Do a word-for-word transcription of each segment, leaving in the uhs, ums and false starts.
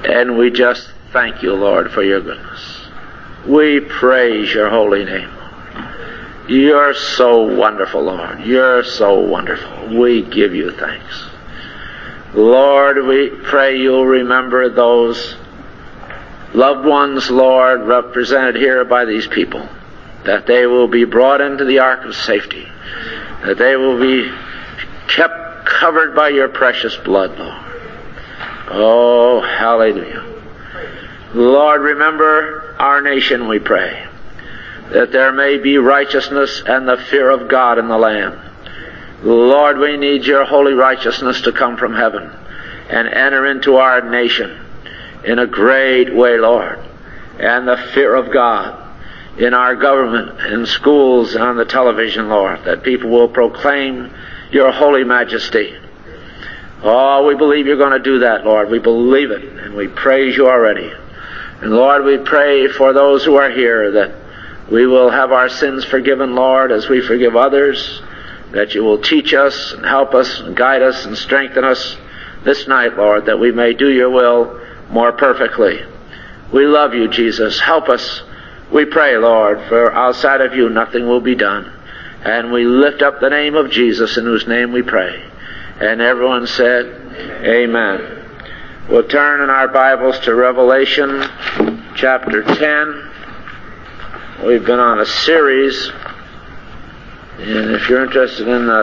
And we just thank you, Lord, for your goodness. We praise your holy name. You're so wonderful, Lord. You're so wonderful. We give you thanks. Lord, we pray you'll remember those loved ones, Lord, represented here by these people, that they will be brought into the ark of safety, that they will be kept covered by your precious blood, Lord. Oh, hallelujah. Lord, remember our nation, we pray, that there may be righteousness and the fear of God in the land. Lord, we need your holy righteousness to come from heaven and enter into our nation in a great way, Lord, and the fear of God in our government, in schools, and on the television, Lord, that people will proclaim your holy majesty. Oh, we believe you're going to do that, Lord. We believe it, and we praise you already. And Lord, we pray for those who are here that we will have our sins forgiven, Lord, as we forgive others, that you will teach us and help us and guide us and strengthen us this night, Lord, that we may do your will more perfectly. We love you, Jesus. Help us, we pray, Lord, for outside of you nothing will be done. And we lift up the name of Jesus, in whose name we pray. And everyone said, Amen. We'll turn in our Bibles to Revelation chapter ten. We've been on a series, and if you're interested in the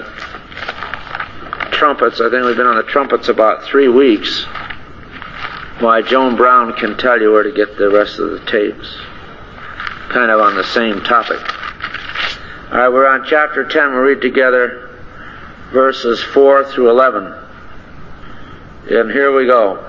trumpets, I think we've been on the trumpets about three weeks. Why, Joan Brown can tell you where to get the rest of the tapes. Kind of on the same topic. All right, we're on chapter ten. We'll read together verses four through eleven. And here we go.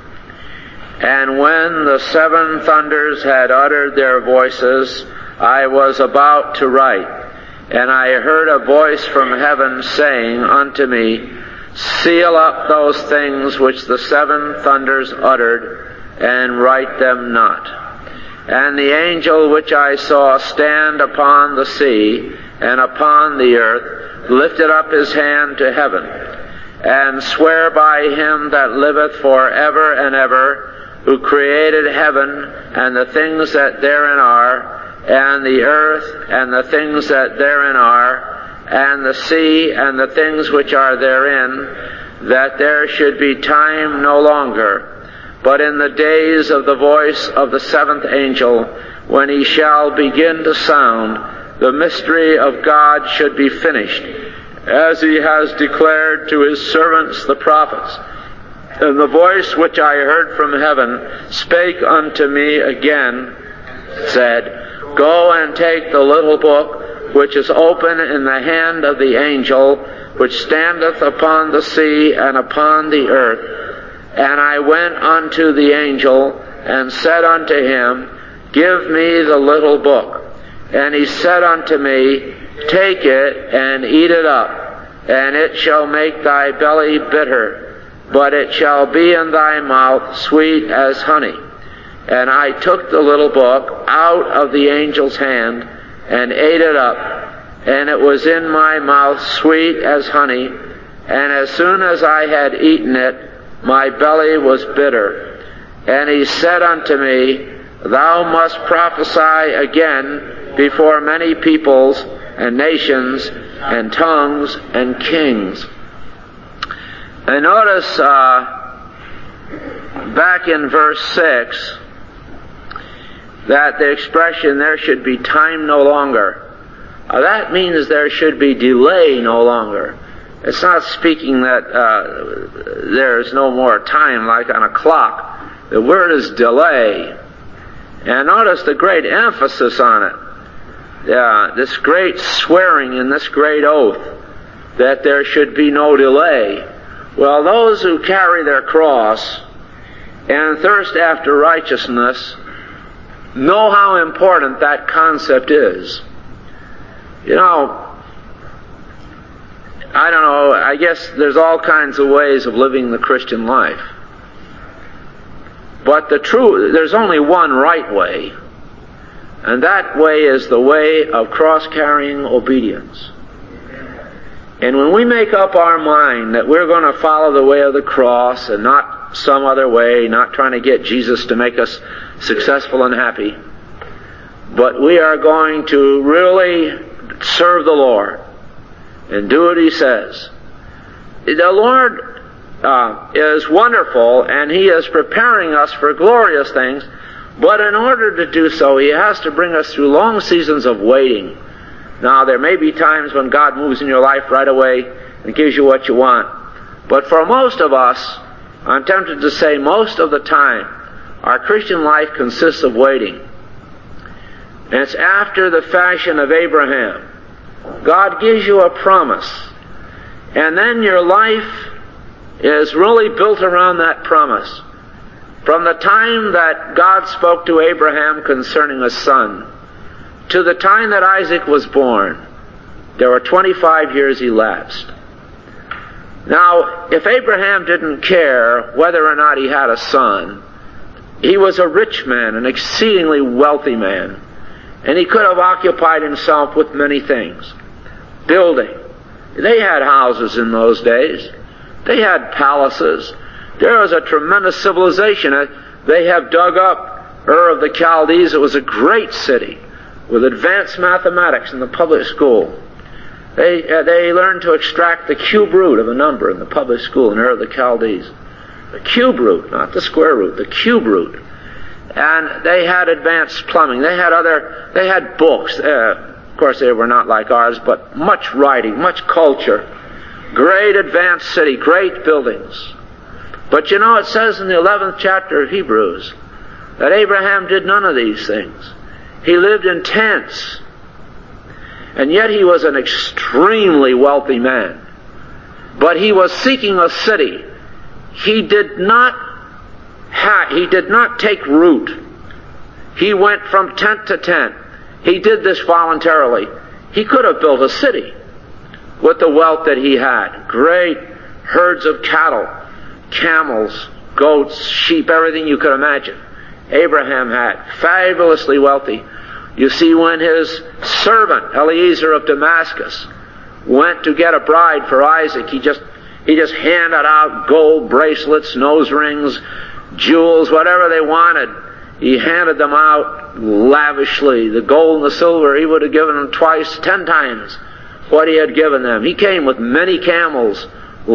And when the seven thunders had uttered their voices, I was about to write, and I heard a voice from heaven saying unto me, Seal up those things which the seven thunders uttered, and write them not. And the angel which I saw stand upon the sea and upon the earth lifted up his hand to heaven, and sware by him that liveth for ever and ever, who created heaven and the things that therein are, and the earth and the things that therein are, and the sea and the things which are therein, that there should be time no longer, but in the days of the voice of the seventh angel, when he shall begin to sound, the mystery of God should be finished, as he has declared to his servants the prophets. And the voice which I heard from heaven spake unto me again, said, Go and take the little book which is open in the hand of the angel which standeth upon the sea and upon the earth. And I went unto the angel and said unto him, Give me the little book. And he said unto me, Take it and eat it up, and it shall make thy belly bitter, but it shall be in thy mouth sweet as honey. And I took the little book out of the angel's hand and ate it up, and it was in my mouth sweet as honey. And as soon as I had eaten it, my belly was bitter. And he said unto me, Thou must prophesy again before many peoples and nations and tongues and kings. And notice uh, back in verse six that the expression, there should be time no longer. Uh, that means there should be delay no longer. It's not speaking that uh, there's no more time like on a clock. The word is delay. And notice the great emphasis on it. Yeah, this great swearing and this great oath that there should be no delay. Well, those who carry their cross and thirst after righteousness know how important that concept is. You know, I don't know, I guess there's all kinds of ways of living the Christian life. But the true, there's only one right way, and that way is the way of cross-carrying obedience. And when we make up our mind that we're going to follow the way of the cross and not some other way, not trying to get Jesus to make us successful and happy, but we are going to really serve the Lord and do what He says. The Lord uh, is wonderful, and He is preparing us for glorious things, but in order to do so, He has to bring us through long seasons of waiting. Now, there may be times when God moves in your life right away and gives you what you want, but for most of us, I'm tempted to say most of the time, our Christian life consists of waiting. And it's after the fashion of Abraham. God gives you a promise, and then your life is really built around that promise. From the time that God spoke to Abraham concerning a son to the time that Isaac was born, there were twenty-five years elapsed. Now, if Abraham didn't care whether or not he had a son, he was a rich man, an exceedingly wealthy man, and he could have occupied himself with many things. Building. They had houses in those days. They had palaces. There was a tremendous civilization. They have dug up Ur of the Chaldees. It was a great city with advanced mathematics in the public school. They, uh, they learned to extract the cube root of a number in the public school in Ur of the Chaldees. The cube root, not the square root, the cube root. And they had advanced plumbing. They had other, they had books. Uh, of course, they were not like ours, but much writing, much culture. Great advanced city, great buildings. But you know, it says in the eleventh chapter of Hebrews that Abraham did none of these things. He lived in tents. And yet he was an extremely wealthy man. But he was seeking a city. He did not ha- he did not take root. He went from tent to tent. He did this voluntarily. He could have built a city with the wealth that he had. Great herds of cattle, camels, goats, sheep, everything you could imagine. Abraham had. Fabulously wealthy. You see, when his servant, Eliezer of Damascus, went to get a bride for Isaac, he just he just handed out gold bracelets, nose rings, jewels, whatever they wanted. He handed them out lavishly. The gold and the silver, he would have given them twice, ten times what he had given them. He came with many camels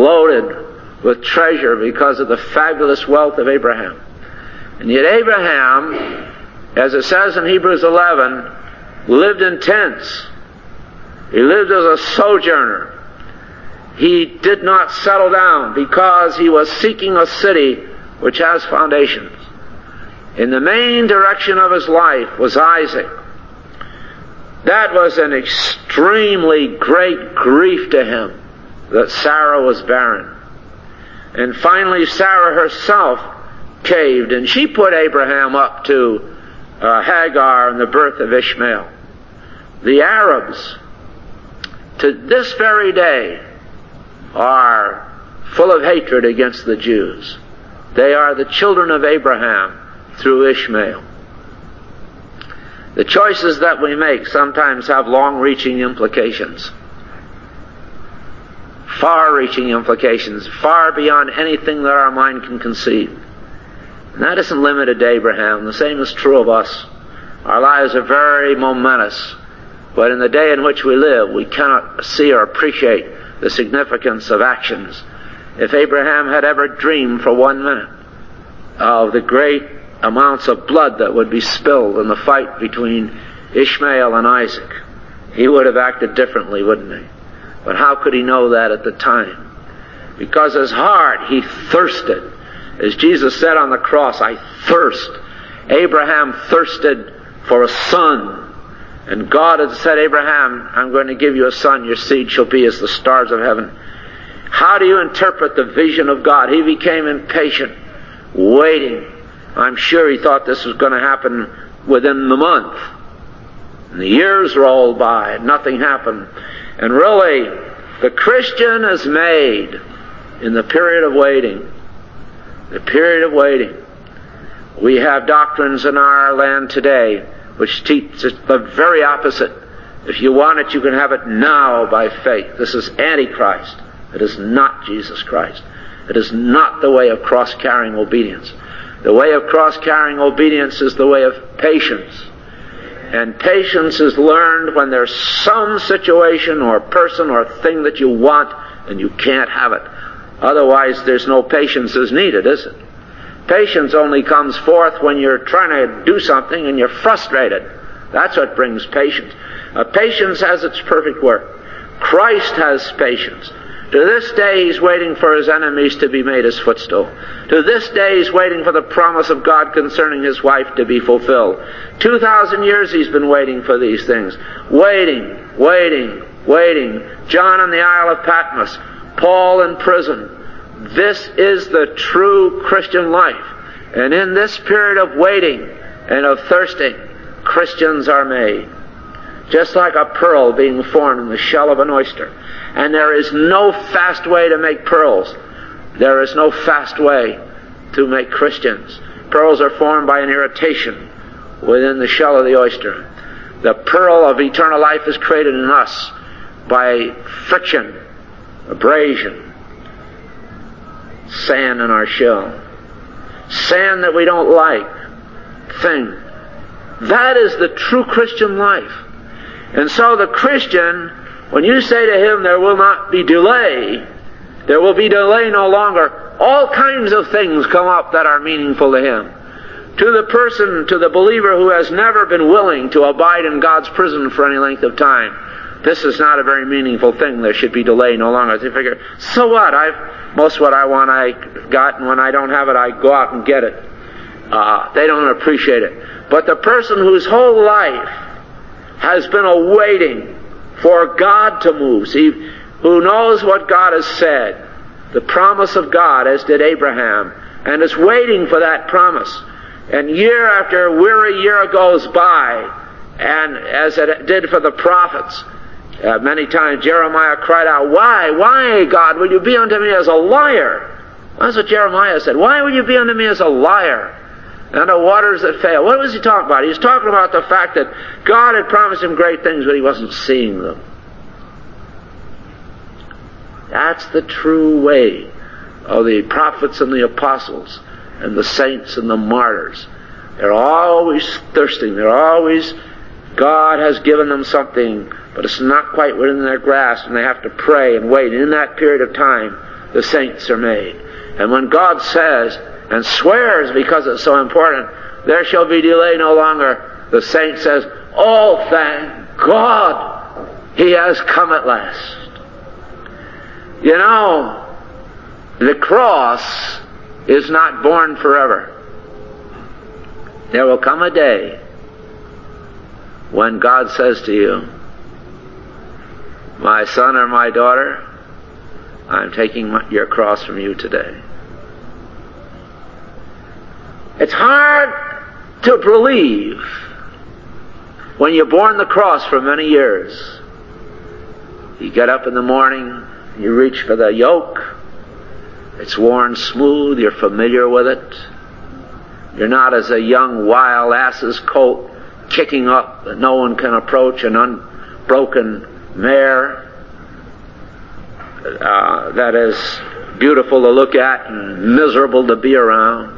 loaded with treasure because of the fabulous wealth of Abraham. And yet Abraham, as it says in Hebrews eleven, lived in tents. He lived as a sojourner. He did not settle down because he was seeking a city which has foundations. In the main direction of his life was Isaac. That was an extremely great grief to him that Sarah was barren. And finally Sarah herself caved, and she put Abraham up to uh, Hagar and the birth of Ishmael. The Arabs, to this very day, are full of hatred against the Jews. They are the children of Abraham through Ishmael. The choices that we make sometimes have long-reaching implications. Far-reaching implications, far beyond anything that our mind can conceive. And that isn't limited to Abraham. The same is true of us. Our lives are very momentous, but in the day in which we live, we cannot see or appreciate the significance of actions. If Abraham had ever dreamed for one minute of the great amounts of blood that would be spilled in the fight between Ishmael and Isaac, he would have acted differently, wouldn't he? But how could he know that at the time? Because his heart, he thirsted. As Jesus said on the cross, I thirst. Abraham thirsted for a son. And God had said, Abraham, I'm going to give you a son. Your seed shall be as the stars of heaven. How do you interpret the vision of God? He became impatient, waiting. I'm sure he thought this was going to happen within the month. And the years rolled by and nothing happened. And really, the Christian is made in the period of waiting. The period of waiting. We have doctrines in our land today which teach the very opposite. If you want it, you can have it now by faith. This is Antichrist. It is not Jesus Christ. It is not the way of cross-carrying obedience. The way of cross-carrying obedience is the way of patience. And patience is learned when there's some situation or person or thing that you want and you can't have it. Otherwise, there's no patience is needed, is it? Patience only comes forth when you're trying to do something and you're frustrated. That's what brings patience. Uh, patience has its perfect work. Christ has patience. To this day He's waiting for His enemies to be made His footstool. To this day He's waiting for the promise of God concerning His wife to be fulfilled. Two thousand years He's been waiting for these things. Waiting, waiting, waiting. John on the Isle of Patmos. Paul in prison. This is the true Christian life. And in this period of waiting and of thirsting, Christians are made. Just like a pearl being formed in the shell of an oyster. And there is no fast way to make pearls. There is no fast way to make Christians. Pearls are formed by an irritation within the shell of the oyster. The pearl of eternal life is created in us by friction, abrasion, sand in our shell. Sand that we don't like. Thing. That is the true Christian life. And so the Christian, when you say to him, there will not be delay, there will be delay no longer, all kinds of things come up that are meaningful to him. To the person, to the believer who has never been willing to abide in God's prison for any length of time, this is not a very meaningful thing. There should be delay no longer. They figure, so what? I've most of what I want I got, and when I don't have it, I go out and get it. Uh, they don't appreciate it. But the person whose whole life has been awaiting for God to move, see, who knows what God has said, the promise of God, as did Abraham, and is waiting for that promise. And year after weary year goes by, and as it did for the prophets, uh, many times Jeremiah cried out, Why, why, God, will you be unto me as a liar? That's what Jeremiah said. Why will you be unto me as a liar? And the waters that fail. What was he talking about? He was talking about the fact that God had promised him great things, but he wasn't seeing them. That's the true way of the prophets and the apostles and the saints and the martyrs. They're always thirsting. They're always, God has given them something, but it's not quite within their grasp, and they have to pray and wait. And in that period of time, the saints are made. And when God says, and swears because it's so important, there shall be delay no longer, the saint says, oh, thank God, He has come at last. You know, the cross is not born forever. There will come a day when God says to you, my son or my daughter, I'm taking your cross from you today. It's hard to believe when you've borne the cross for many years. You get up in the morning, you reach for the yoke, it's worn smooth, you're familiar with it. You're not as a young wild ass's colt kicking up that no one can approach, an unbroken mare uh, that is beautiful to look at and miserable to be around.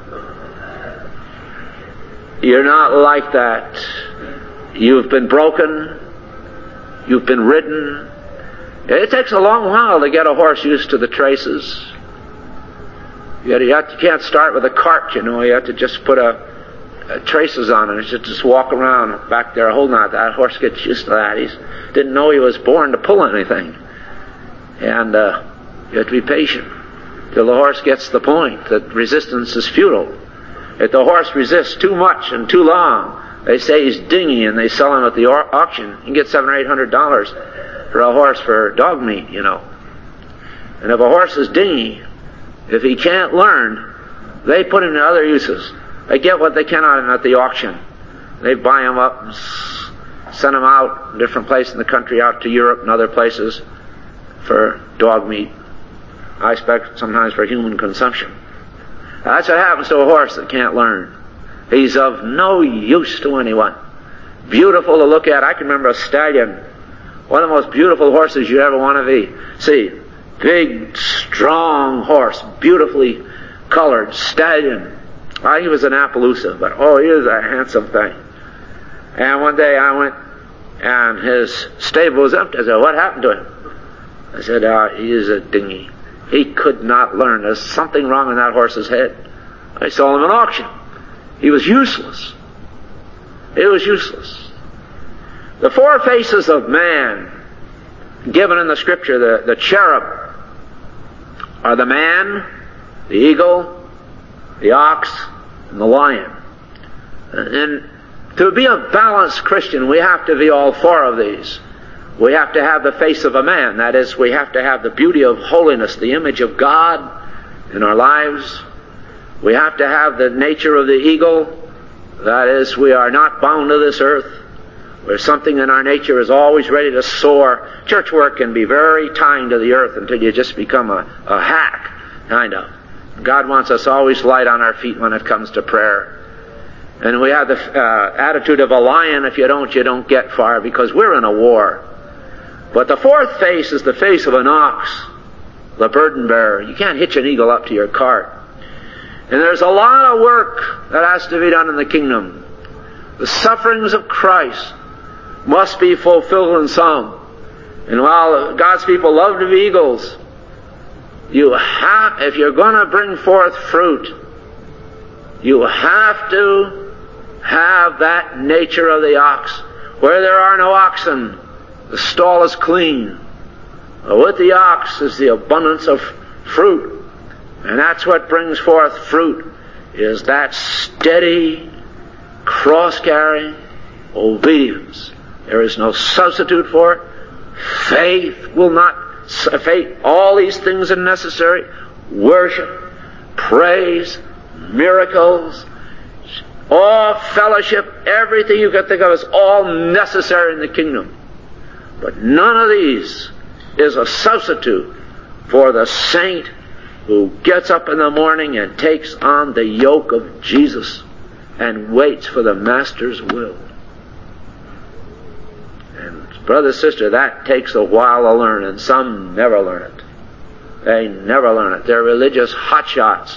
You're not like that. You've been broken. You've been ridden. It takes a long while to get a horse used to the traces. You, you, have to, you can't start with a cart, you know. You have to just put a, a traces on it. You should just walk around back there holding on. That horse gets used to that. He didn't know he was born to pull anything. And uh, you have to be patient till the horse gets the point that resistance is futile. If the horse resists too much and too long, they say he's dingy, and they sell him at the auction. You can get seven or eight hundred dollars for a horse for dog meat, you know. And if a horse is dingy, if he can't learn, they put him to other uses. They get what they can out of him at the auction. They buy him up and send him out, different places in the country, out to Europe and other places for dog meat. I expect sometimes for human consumption. That's what happens to a horse that can't learn. He's of no use to anyone. Beautiful to look at. I can remember a stallion, one of the most beautiful horses you ever want to be, see. big, strong horse, beautifully colored stallion. Well, he was in Appaloosa, but oh, he was a handsome thing. And one day I went, and his stable was empty. I said, what happened to him? I said, uh, he is a dinghy. He could not learn. There's something wrong in that horse's head. I saw him at auction. He was useless. It was useless. The four faces of man given in the Scripture, the, the cherub, are the man, the eagle, the ox, and the lion. And to be a balanced Christian, we have to be all four of these. We have to have the face of a man. That is, we have to have the beauty of holiness, the image of God in our lives. We have to have the nature of the eagle. That is, we are not bound to this earth. Where something in our nature is always ready to soar. Church work can be very tying to the earth until you just become a, a hack, kind of. God wants us always light on our feet when it comes to prayer. And we have the uh, attitude of a lion. If you don't, you don't get far, because we're in a war. But the fourth face is the face of an ox, the burden bearer. You can't hitch an eagle up to your cart. And there's a lot of work that has to be done in the kingdom. The sufferings of Christ must be fulfilled in some. And while God's people love to be eagles, you have, if you're going to bring forth fruit, you have to have that nature of the ox. Where there are no oxen, the stall is clean. With the ox is the abundance of fruit. And that's what brings forth fruit, is that steady, cross-carrying obedience. There is no substitute for it. Faith will not, faith, all these things are necessary. Worship, praise, miracles, all fellowship, everything you can think of is all necessary in the kingdom. But none of these is a substitute for the saint who gets up in the morning and takes on the yoke of Jesus and waits for the Master's will. And brother, sister, that takes a while to learn, and some never learn it. They never learn it. They're religious hotshots,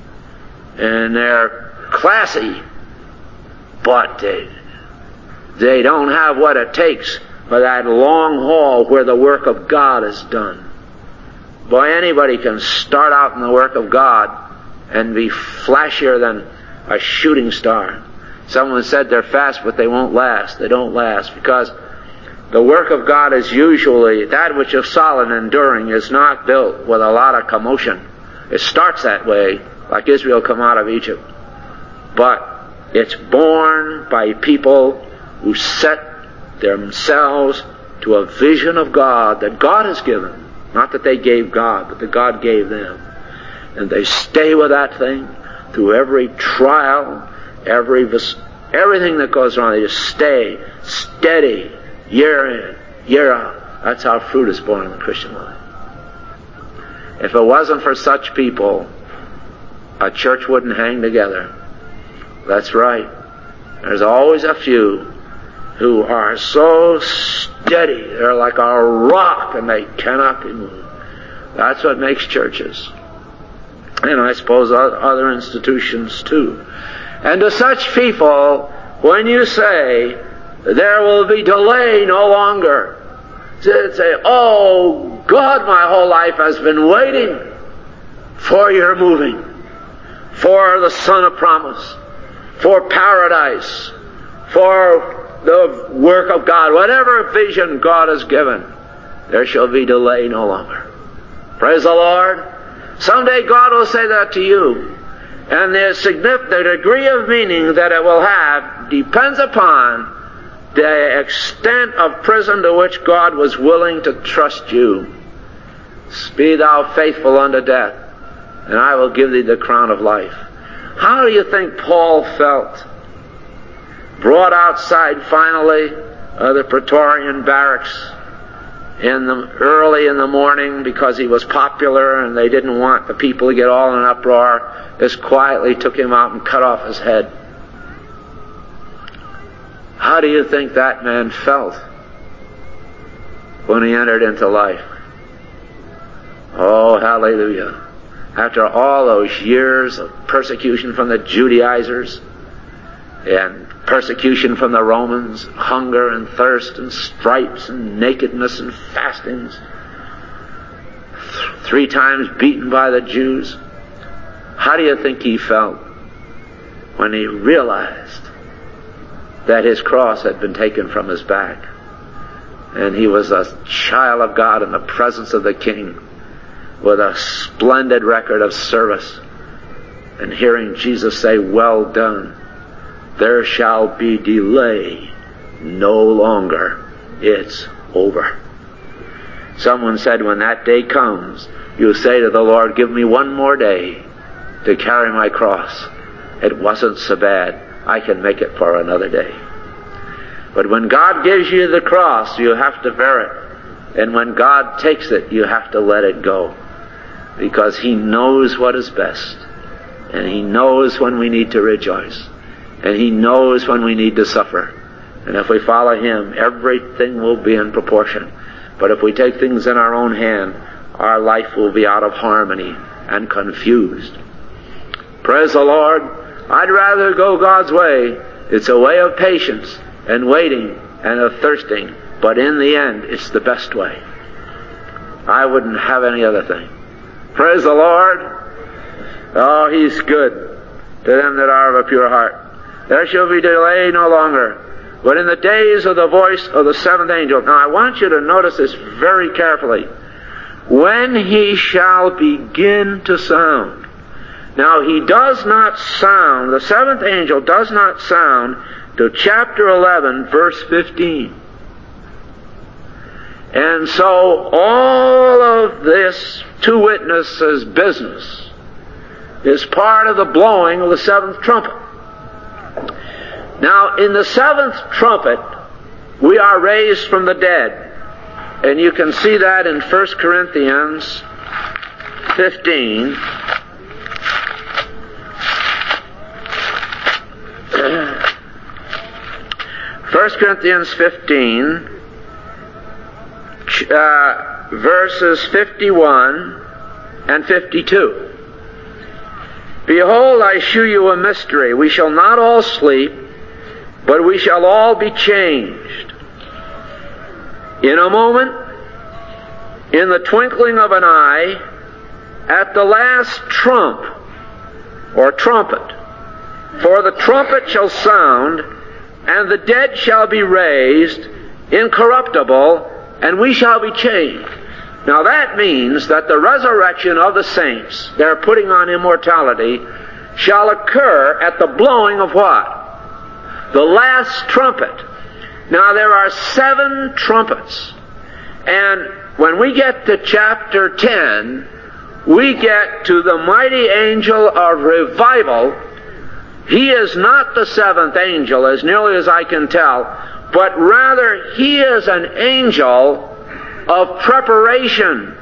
and they're classy, but they, they don't have what it takes for that long haul where the work of God is done. Boy, anybody can start out in the work of God and be flashier than a shooting star. Someone said they're fast, but they won't last. They don't last, because the work of God is usually, that which is solid and enduring is not built with a lot of commotion. It starts that way, like Israel come out of Egypt. But it's born by people who set themselves to a vision of God that God has given. Not that they gave God, but that God gave them. And they stay with that thing through every trial, every everything that goes on. They just stay steady, year in, year out. That's how fruit is born in the Christian life. If it wasn't for such people, a church wouldn't hang together. That's right. There's always a few who are so steady, they're like a rock and they cannot be moved. That's what makes churches. And I suppose other institutions too. And to such people, when you say, there will be delay no longer, to say, oh God, my whole life has been waiting for your moving, for the Son of Promise, for paradise, for the work of God, whatever vision God has given, there shall be delay no longer. Praise the Lord. Someday God will say that to you. And the significant the degree of meaning that it will have depends upon the extent of prison to which God was willing to trust you. Be thou faithful unto death, and I will give thee the crown of life. How do you think Paul felt? Brought outside finally of the Praetorian barracks in the early in the morning because he was popular and they didn't want the people to get all in an uproar. Just quietly took him out and cut off his head. How do you think that man felt when he entered into life? Oh, hallelujah. After all those years of persecution from the Judaizers and persecution from the Romans, hunger and thirst and stripes and nakedness and fastings, th- three times beaten by the Jews, how do you think he felt when he realized that his cross had been taken from his back and he was a child of God in the presence of the King with a splendid record of service, and hearing Jesus say, "Well done, there shall be delay no longer, it's over." Someone said, when that day comes, you'll say to the Lord, "Give me one more day to carry my cross. It wasn't so bad. I can make it for another day." But when God gives you the cross, you have to bear it. And when God takes it, you have to let it go. Because He knows what is best. And He knows when we need to rejoice. And He knows when we need to suffer. And if we follow Him, everything will be in proportion. But if we take things in our own hand, our life will be out of harmony and confused. Praise the Lord. I'd rather go God's way. It's a way of patience and waiting and of thirsting. But in the end, it's the best way. I wouldn't have any other thing. Praise the Lord. Oh, He's good to them that are of a pure heart. There shall be delay no longer, but in the days of the voice of the seventh angel. Now I want you to notice this very carefully. When he shall begin to sound. Now he does not sound, the seventh angel does not sound till chapter eleven, verse fifteen. And so all of this two witnesses business is part of the blowing of the seventh trumpet. Now, in the seventh trumpet, we are raised from the dead. And you can see that in First Corinthians fifteen. First Corinthians fifteen, uh, verses fifty-one and fifty-two. Behold, I shew you a mystery. We shall not all sleep, but we shall all be changed. In a moment, in the twinkling of an eye, at the last trump, or trumpet. For the trumpet shall sound, and the dead shall be raised, incorruptible, and we shall be changed. Now that means that the resurrection of the saints, their putting on immortality, shall occur at the blowing of what? The last trumpet. Now there are seven trumpets. And when we get to chapter ten, we get to the mighty angel of revival. He is not the seventh angel, as nearly as I can tell, but rather he is an angel of preparation.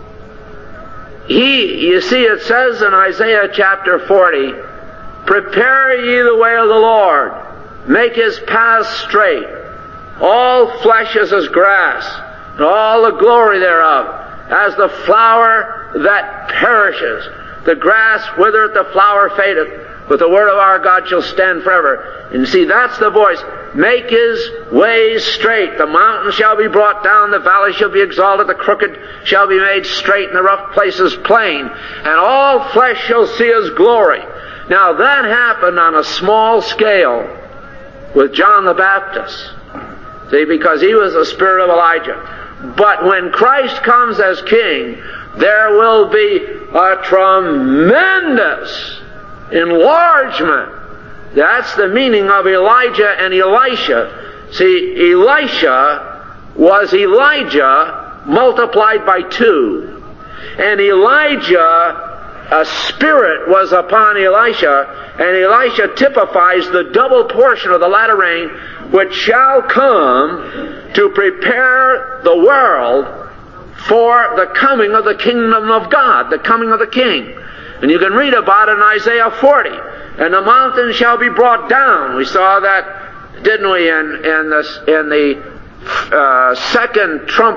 He, you see, it says in Isaiah chapter forty, "Prepare ye the way of the Lord, make His paths straight. All flesh is as grass, and all the glory thereof as the flower that perishes. The grass withereth, the flower fadeth, but the word of our God shall stand forever." And see, that's the voice. Make His ways straight. The mountains shall be brought down, the valleys shall be exalted, the crooked shall be made straight, and the rough places plain. And all flesh shall see His glory. Now that happened on a small scale with John the Baptist. See, because he was the spirit of Elijah. But when Christ comes as King, there will be a tremendous enlargement. That's the meaning of Elijah and Elisha. See, Elisha was Elijah multiplied by two. And Elijah, a spirit was upon Elisha, and Elisha typifies the double portion of the latter rain, which shall come to prepare the world for the coming of the kingdom of God, the coming of the King. And you can read about it in Isaiah forty. And the mountains shall be brought down. We saw that, didn't we, in, in, this, in the uh, second trumpet,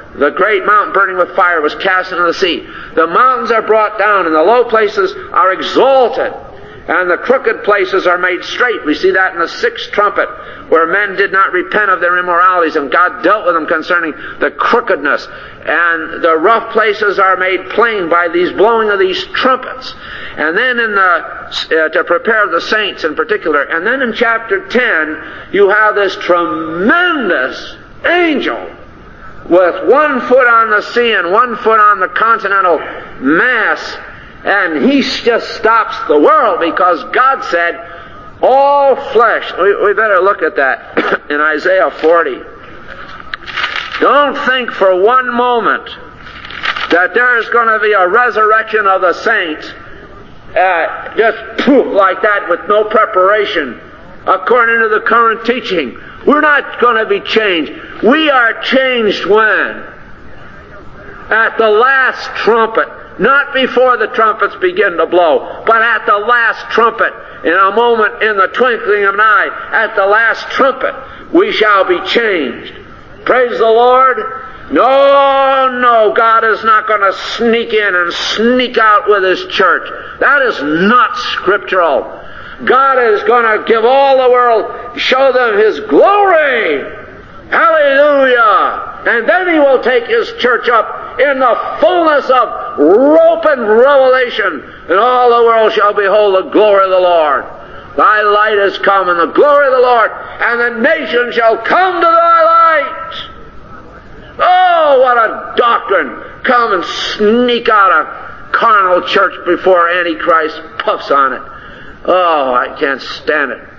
The great mountain burning with fire was cast into the sea. The mountains are brought down, and the low places are exalted, and the crooked places are made straight. We see that in the sixth trumpet, where men did not repent of their immoralities, and God dealt with them concerning the crookedness. And the rough places are made plain by these blowing of these trumpets. And then in the, uh, to prepare the saints in particular. And then in chapter ten, you have this tremendous angel with one foot on the sea and one foot on the continental mass. And he just stops the world because God said, all flesh. We, we better look at that in Isaiah forty. Don't think for one moment that there's going to be a resurrection of the saints uh, just poof like that with no preparation according to the current teaching. We're not going to be changed. We are changed when? At the last trumpet. Not before the trumpets begin to blow, but at the last trumpet, in a moment, in the twinkling of an eye, at the last trumpet, we shall be changed. Praise the Lord. No, no, God is not going to sneak in and sneak out with His church. That is not scriptural. God is going to give all the world, show them His glory. Hallelujah. And then He will take His church up in the fullness of rope and revelation, and all the world shall behold the glory of the Lord. Thy light is come, and the glory of the Lord, and the nations shall come to thy light. Oh, what a doctrine! Come and sneak out a carnal church before Antichrist puffs on it. Oh, I can't stand it.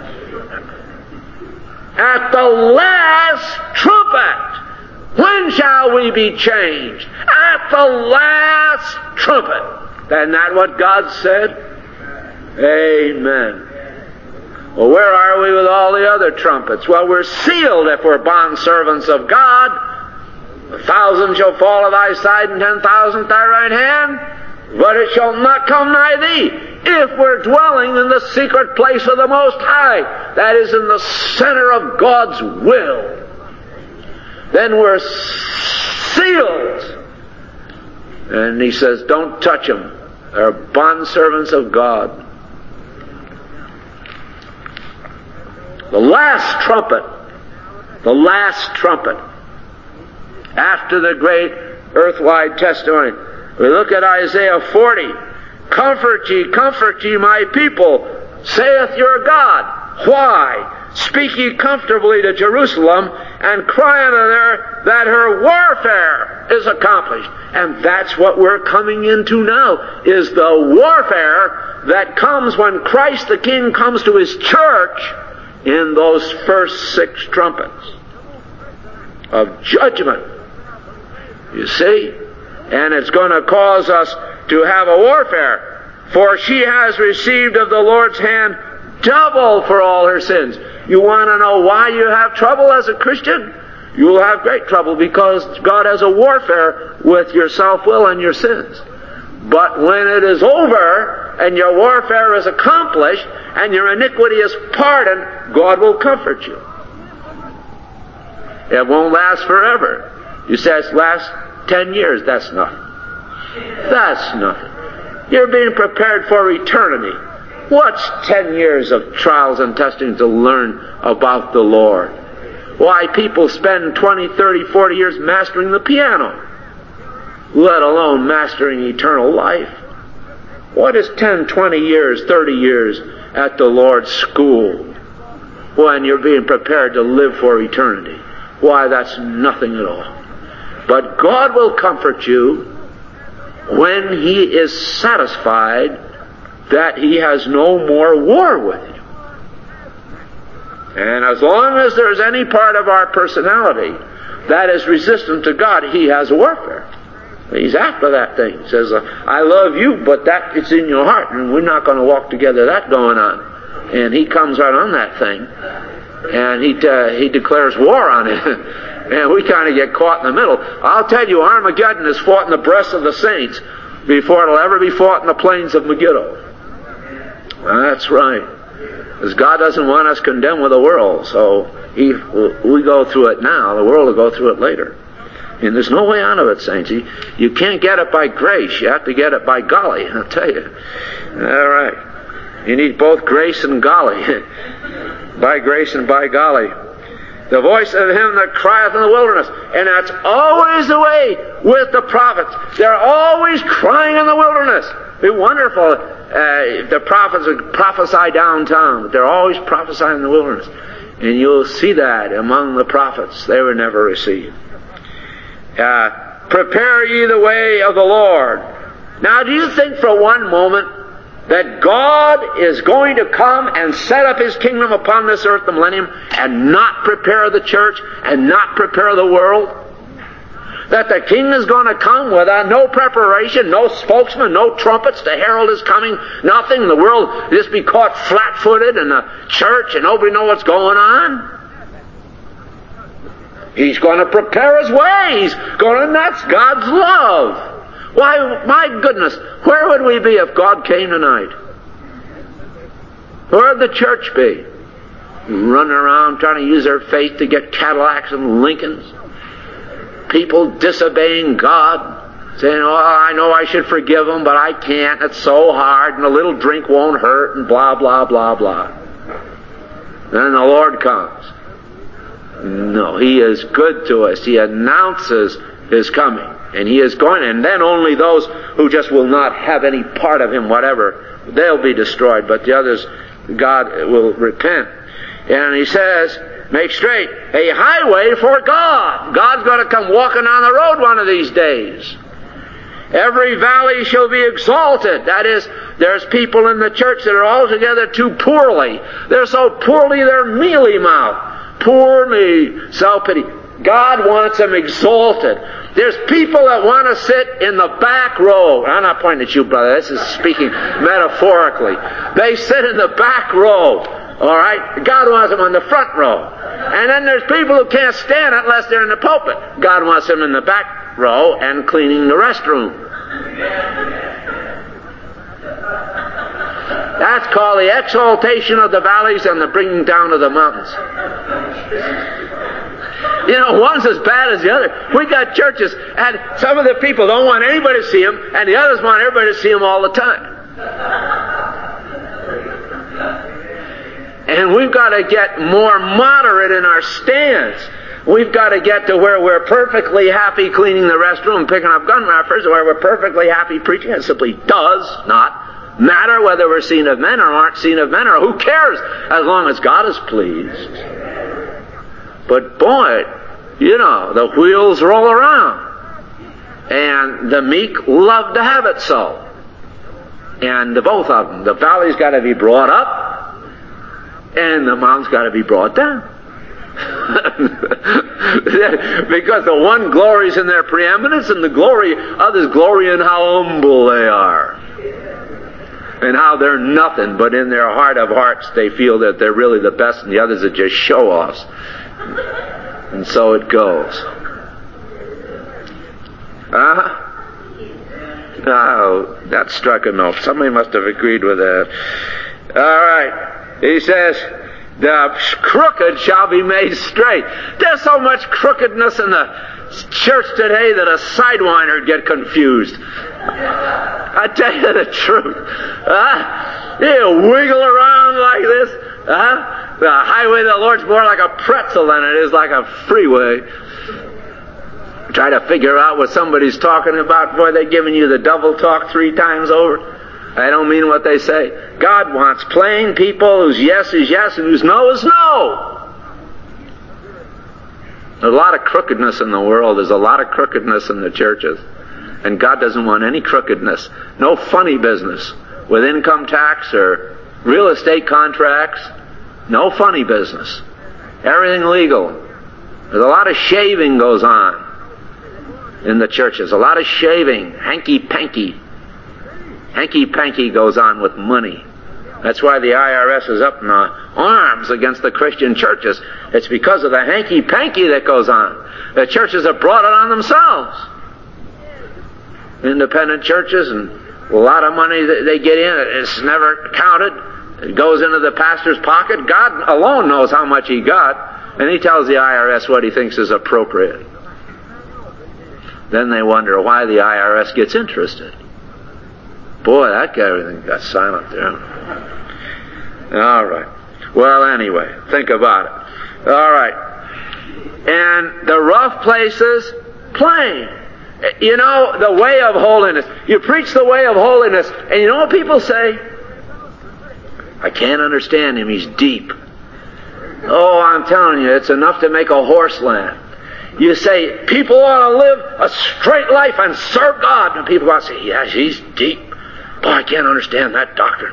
At the last trumpet, when shall we be changed? At the last trumpet. Isn't that what God said? Amen. Well, where are we with all the other trumpets? Well, we're sealed if we're bondservants of God. A thousand shall fall at thy side and ten thousand at thy right hand, but it shall not come nigh thee. If we're dwelling in the secret place of the Most High, that is in the center of God's will, then we're sealed. And He says, don't touch them. They're bondservants of God. The last trumpet, the last trumpet, after the great earthwide testimony. We look at Isaiah forty. Comfort ye, comfort ye, my people, saith your God. Why? Speak ye comfortably to Jerusalem, and cry unto her that her warfare is accomplished. And that's what we're coming into now, is the warfare that comes when Christ the King comes to His church in those first six trumpets of judgment. You see? And it's going to cause us to have a warfare. For she has received of the Lord's hand double for all her sins. You want to know why you have trouble as a Christian? You will have great trouble because God has a warfare with your self-will and your sins. But when it is over and your warfare is accomplished and your iniquity is pardoned, God will comfort you. It won't last forever. You say it's last ten years. That's nothing. That's nothing. You're being prepared for eternity. What's ten years of trials and testing to learn about the Lord? Why, people spend twenty, thirty, forty years mastering the piano, let alone mastering eternal life. What is ten, twenty years, thirty years at the Lord's school when you're being prepared to live for eternity? Why, that's nothing at all. But God will comfort you when He is satisfied that He has no more war with you. And as long as there's any part of our personality that is resistant to God, He has warfare. He's after that thing. He says, I love you, but that it's in your heart, and we're not going to walk together. That going on. And He comes right on that thing, and He uh, He declares war on it. And we kind of get caught in the middle. I'll tell you, Armageddon is fought in the breasts of the saints before it'll ever be fought in the plains of Megiddo. That's right. Because God doesn't want us condemned with the world, so he, we go through it now. The world will go through it later. And there's no way out of it, saints. You, you can't get it by grace. You have to get it by golly, I'll tell you. All right. You need both grace and golly. By grace and by golly. The voice of him that crieth in the wilderness. And that's always the way with the prophets. They're always crying in the wilderness. It'd be wonderful uh, if the prophets would prophesy downtown. But they're always prophesying in the wilderness. And you'll see that among the prophets. They were never received. Uh, prepare ye the way of the Lord. Now, do you think for one moment that God is going to come and set up His kingdom upon this earth, the millennium, and not prepare the church and not prepare the world? That the King is going to come without no preparation, no spokesman, no trumpets to herald His coming, nothing. The world just be caught flat-footed in the church and nobody know what's going on? He's going to prepare His way. He's going to, and that's God's love. Why, my goodness, where would we be if God came tonight? Where would the church be? Running around trying to use their faith to get Cadillacs and Lincolns. People disobeying God, saying, oh, I know I should forgive them, but I can't. It's so hard, and a little drink won't hurt, and blah, blah, blah, blah. Then the Lord comes. No, He is good to us. He announces His coming. And He is going, and then only those who just will not have any part of Him, whatever, they'll be destroyed. But the others, God will repent. And He says, make straight a highway for God. God's going to come walking on the road one of these days. Every valley shall be exalted. That is, there's people in the church that are altogether too poorly. They're so poorly they're mealy-mouthed. Poor me, self-pity. God wants them exalted. There's people that want to sit in the back row. I'm not pointing at you, brother. This is speaking metaphorically. They sit in the back row. All right? God wants them on the front row. And then there's people who can't stand it unless they're in the pulpit. God wants them in the back row and cleaning the restroom. That's called the exaltation of the valleys and the bringing down of the mountains. You know, one's as bad as the other. We got churches, and some of the people don't want anybody to see them, and the others want everybody to see them all the time. And we've got to get more moderate in our stance. We've got to get to where we're perfectly happy cleaning the restroom and picking up gun wrappers, where we're perfectly happy preaching. It simply does not matter whether we're seen of men or aren't seen of men, or who cares, as long as God is pleased. But boy, you know, the wheels roll around. And the meek love to have it so. And the both of them. The valley's got to be brought up, and the mountain's got to be brought down. Because the one glories in their preeminence, and the glory others glory in how humble they are. And how they're nothing, but in their heart of hearts they feel that they're really the best, and the others are just show-offs. And so it goes. Uh-huh. Oh, that struck a note. Somebody must have agreed with that. All right. He says, the crooked shall be made straight. There's so much crookedness in the church today that a sidewinder would get confused. I tell you the truth. Huh? You wiggle around like this. Huh? The highway of the Lord's more like a pretzel than it is like a freeway. Try to figure out what somebody's talking about before they're giving you the double talk three times over. I don't mean what they say. God wants plain people whose yes is yes and whose no is no. There's a lot of crookedness in the world. There's a lot of crookedness in the churches. And God doesn't want any crookedness. No funny business with income tax or real estate contracts. No funny business. Everything legal. There's a lot of shaving goes on in the churches. A lot of shaving. Hanky-panky. Hanky-panky goes on with money. That's why the I R S is up in arms against the Christian churches. It's because of the hanky-panky that goes on. The churches have brought it on themselves. Independent churches, and a lot of money that they get in, it's never counted. It goes into the pastor's pocket. God alone knows how much he got, and he tells the I R S what he thinks is appropriate. Then they wonder why the I R S gets interested. Boy, that guy, everything got silent there. All right. Well, anyway, think about it. All right. And the rough places, plain. You know, the way of holiness. You preach the way of holiness, and you know what people say? I can't understand him, he's deep. Oh, I'm telling you, it's enough to make a horse laugh. You say, people ought to live a straight life and serve God. And people ought to say, yes, he's deep. Boy, I can't understand that doctrine.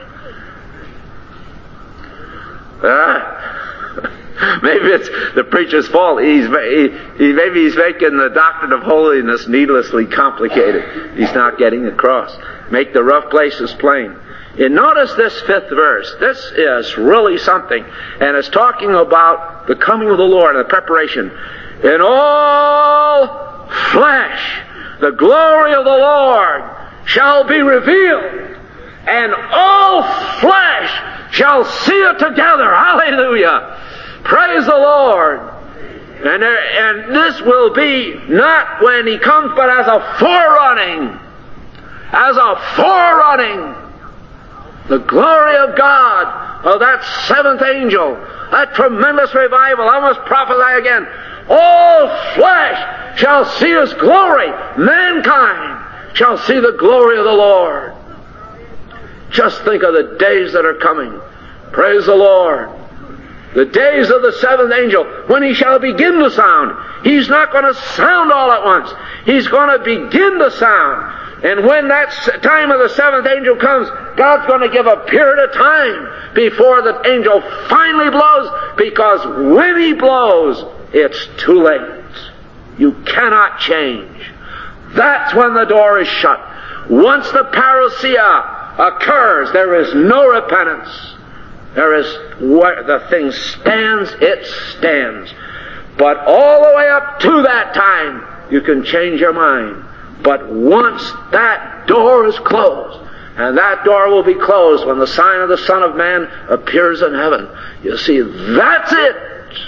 Uh, maybe it's the preacher's fault. He's, he, he, maybe he's making the doctrine of holiness needlessly complicated. He's not getting across. Make the rough places plain. And notice this fifth verse. This is really something. And it's talking about the coming of the Lord and the preparation. In all flesh, the glory of the Lord shall be revealed, and all flesh shall see it together. Hallelujah. Praise the Lord. And, there, and this will be not when He comes, but as a forerunning. As a forerunning. The glory of God, of that seventh angel, that tremendous revival. I must prophesy again. All flesh shall see His glory. Mankind shall see the glory of the Lord. Just think of the days that are coming. Praise the Lord. The days of the seventh angel, when He shall begin to sound. He's not going to sound all at once. He's going to begin to sound. And when that time of the seventh angel comes, God's going to give a period of time before the angel finally blows, because when He blows, it's too late. You cannot change. That's when the door is shut. Once the parousia occurs, there is no repentance. There is, where the thing stands, it stands. But all the way up to that time, you can change your mind. But once that door is closed, and that door will be closed when the sign of the Son of Man appears in heaven, you see, that's it.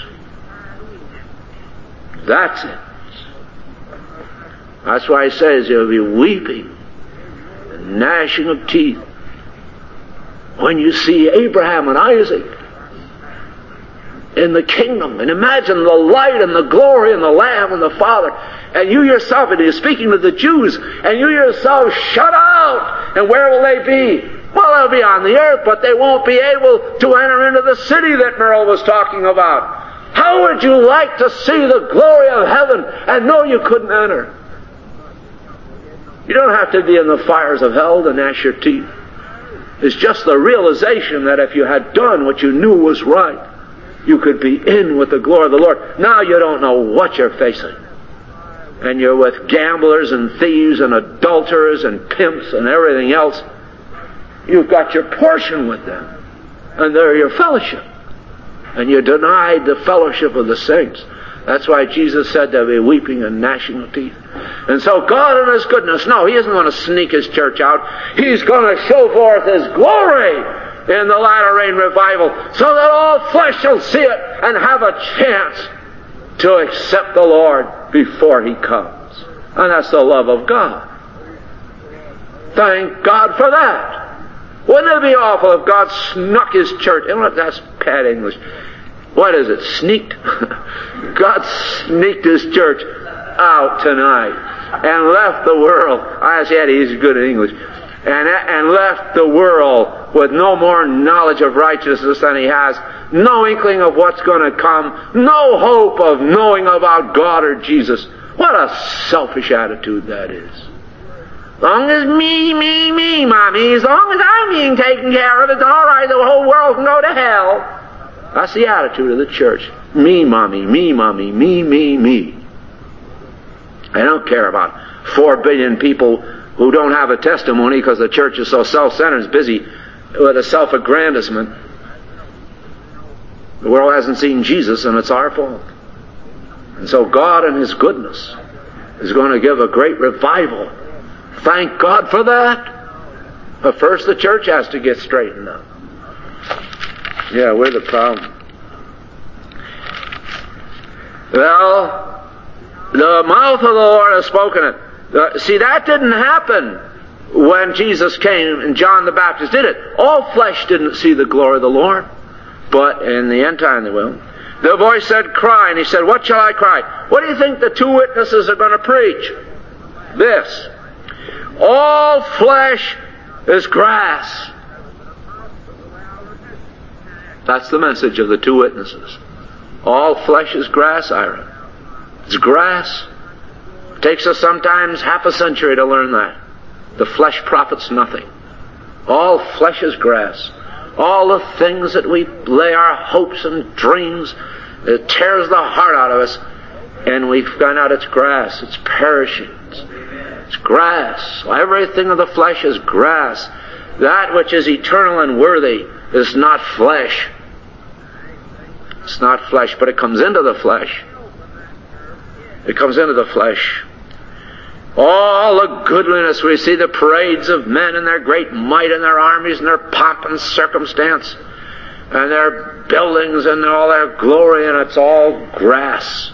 That's it. That's why He says you'll be weeping and gnashing of teeth when you see Abraham and Isaac in the kingdom. And imagine the light and the glory and the Lamb and the Father. And you yourself, and He's speaking to the Jews, and you yourself shut out. And where will they be? Well, they'll be on the earth, but they won't be able to enter into the city that Merle was talking about. How would you like to see the glory of heaven and know you couldn't enter? You don't have to be in the fires of hell to gnash your teeth. It's just the realization that if you had done what you knew was right, you could be in with the glory of the Lord. Now you don't know what you're facing. And you're with gamblers and thieves and adulterers and pimps and everything else. You've got your portion with them. And they're your fellowship. And you denied the fellowship of the saints. That's why Jesus said there'll be weeping and gnashing of teeth. And so God in His goodness, no, He isn't going to sneak His church out. He's going to show forth His glory in the latter rain revival, so that all flesh shall see it and have a chance to accept the Lord before He comes. And that's the love of God. Thank God for that. Wouldn't it be awful if God snuck His church? You know what? That's bad English. What is it? Sneaked? God sneaked His church out tonight and left the world. I said He's good at English. And, and left the world with no more knowledge of righteousness than he has, no inkling of what's going to come, no hope of knowing about God or Jesus. What a selfish attitude that is. As long as me, me, me, Mommy, as long as I'm being taken care of, it's all right, the whole world can go to hell. That's the attitude of the church. Me, Mommy, me, Mommy, me, me, me. I don't care about four billion people who don't have a testimony because the church is so self-centered, it's busy with a self-aggrandizement. The world hasn't seen Jesus, and it's our fault. And so God in His goodness is going to give a great revival. Thank God for that. But first the church has to get straightened up. Yeah, we're the problem. Well, The mouth of the Lord has spoken it. Uh, see, that didn't happen when Jesus came and John the Baptist did it. All flesh didn't see the glory of the Lord, but in the end time they will. The voice said, cry, and he said, what shall I cry? What do you think the two witnesses are going to preach? This. All flesh is grass. That's the message of the two witnesses. All flesh is grass, Ira. It's grass. It takes us sometimes half a century to learn that. The flesh profits nothing. All flesh is grass. All the things that we lay our hopes and dreams, it tears the heart out of us, and we find out it's grass. It's perishing. It's, it's grass. Everything of the flesh is grass. That which is eternal and worthy is not flesh. It's not flesh, but it comes into the flesh. It comes into the flesh. All the goodliness we see, the parades of men and their great might and their armies and their pomp and circumstance and their buildings and all their glory, and it's all grass.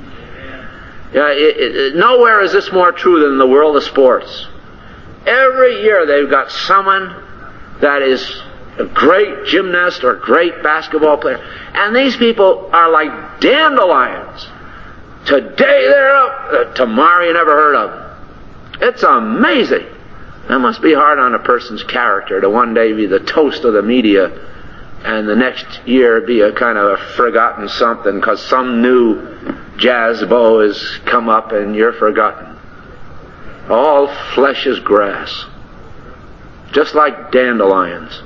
Yeah, it, it, nowhere is this more true than in the world of sports. Every year they've got someone that is a great gymnast or a great basketball player, and these people are like dandelions. Today they're up, uh, tomorrow you never heard of them. It's amazing. That must be hard on a person's character to one day be the toast of the media and the next year be a kind of a forgotten something because some new jazz bow has come up and you're forgotten. All flesh is grass, just like dandelions.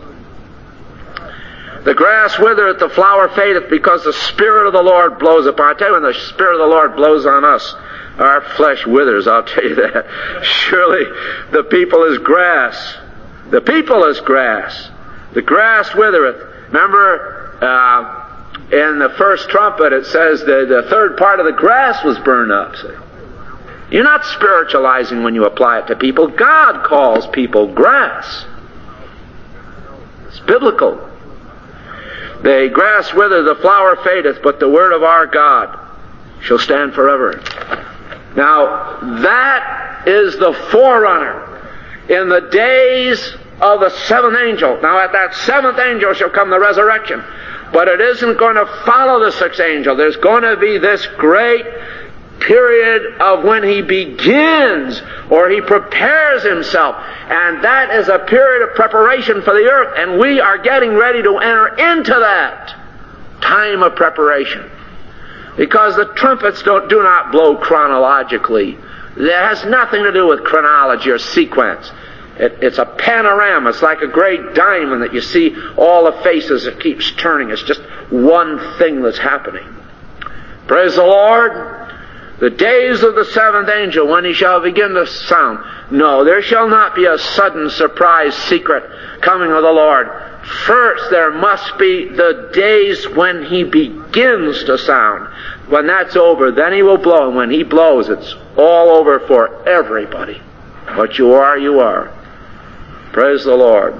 The grass withereth, the flower fadeth, because the Spirit of the Lord blows upon. I tell you, when the Spirit of the Lord blows on us, our flesh withers, I'll tell you that. Surely the people is grass. The people is grass. The grass withereth. Remember, uh, in the first trumpet it says that the third part of the grass was burned up. See? You're not spiritualizing when you apply it to people. God calls people grass. It's biblical. The grass withereth, the flower fadeth, but the word of our God shall stand forever. Now, that is the forerunner in the days of the seventh angel. Now, at that seventh angel shall come the resurrection. But it isn't going to follow the sixth angel. There's going to be this great period of when he begins or he prepares himself. And that is a period of preparation for the earth. And we are getting ready to enter into that time of preparation. Because the trumpets don't, do not blow chronologically. It has nothing to do with chronology or sequence. It, it's a panorama. It's like a great diamond that you see all the faces. It keeps turning. It's just one thing that's happening. Praise the Lord. The days of the seventh angel, when he shall begin to sound. No, there shall not be a sudden surprise secret coming of the Lord. First, there must be the days when he begins to sound. When that's over, then he will blow. And when he blows, it's all over for everybody. What you are, you are. Praise the Lord.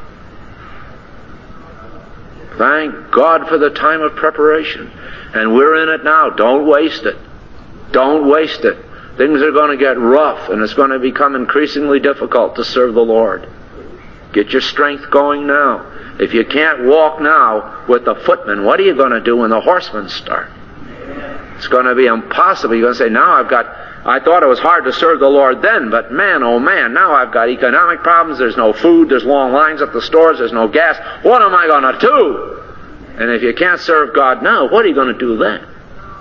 Thank God for the time of preparation. And we're in it now. Don't waste it. Don't waste it. Things are going to get rough, and it's going to become increasingly difficult to serve the Lord. Get your strength going now. If you can't walk now with the footmen, what are you going to do when the horsemen start? It's going to be impossible. You're going to say, now I've got, I thought it was hard to serve the Lord then, but man, oh man, now I've got economic problems, there's no food, there's long lines at the stores, there's no gas. What am I going to do? And if you can't serve God now, what are you going to do then?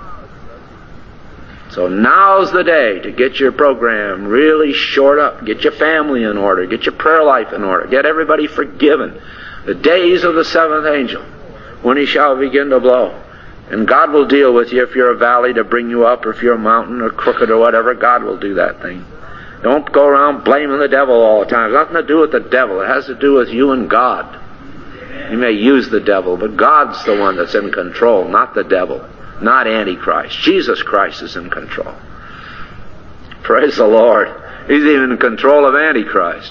So now's the day to get your program really shored up. Get your family in order. Get your prayer life in order. Get everybody forgiven. The days of the seventh angel, when he shall begin to blow. And God will deal with you if you're a valley to bring you up, or if you're a mountain or crooked or whatever. God will do that thing. Don't go around blaming the devil all the time. It's nothing to do with the devil. It has to do with you and God. You may use the devil, but God's the one that's in control, not the devil. Not Antichrist. Jesus Christ is in control. Praise the Lord. He's even in control of Antichrist.